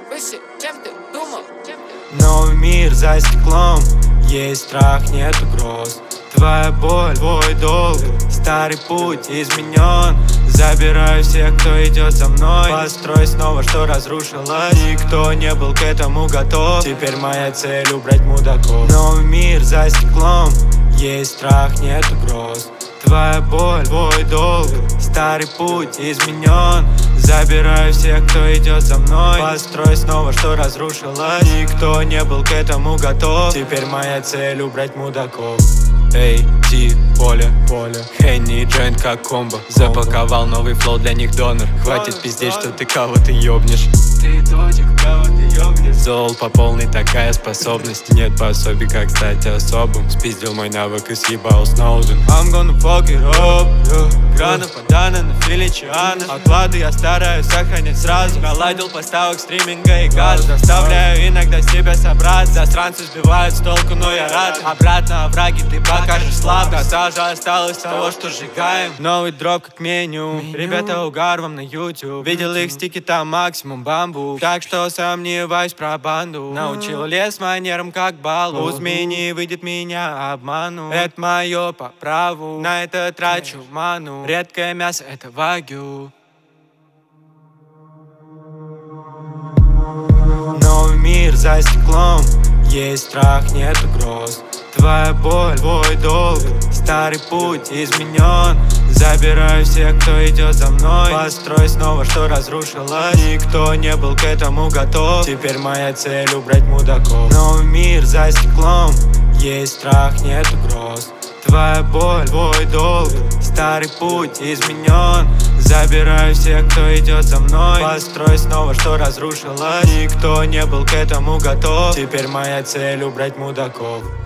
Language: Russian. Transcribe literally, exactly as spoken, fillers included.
выше, чем ты думал. Новый мир за стеклом, есть страх, нет угроз. Твоя боль, твой долг, старый путь изменен. Забираю всех, кто идет за мной. Построй снова, что разрушилось. Никто не был к этому готов. Теперь моя цель убрать мудаков. Новый мир за стеклом, есть страх, нет угроз. Твоя боль, твой долг, старый путь изменен. Забираю всех, кто идет за мной. Построй снова, что разрушилось. Никто не был к этому готов. Теперь моя цель убрать мудаков. Эй, ти, поле, поле, Хенни и джойнт как комбо. Запаковал новый флоу, для них донор. Хватит пиздеть, что ты кого-то ёбнешь. Ты точек, кого-то ёбнешь. Зол по полной, такая способность. Нет пособий, как стать особым. Спиздил мой навык и съебал Сноуден. I'm gonna fuck it up, yeah. Грана подана на Филичиана. Отклады я стараюсь сохранять сразу. Наладил поставок стриминга и газ. Заставляю иногда себя собрать. Засранцы сбивают с толку, но я рад. Обратно овраги ты покажешь слабость. Сажа осталось того, что сжигаем. Новый дроп как меню, меню. Ребята угар вам на YouTube. Видел их стики, там максимум бамбук. Так что сомневаюсь про банду. Научил лес манерам как балу. У змей не выйдет меня обману. Это мое по праву, на это трачу ману. Редкое мясо — это вагю. Новый мир за стеклом, есть страх, нет угроз. Твоя боль, твой долг, старый путь изменен. Забираю всех, кто идет за мной. Построй снова, что разрушилось. Никто не был к этому готов. Теперь моя цель убрать мудаков. Новый мир за стеклом, есть страх, нет угроз. Твоя боль, твой долг, старый путь изменен. Забираю всех, кто идет за мной. Построй снова, что разрушилось. Никто не был к этому готов. Теперь моя цель убрать мудаков.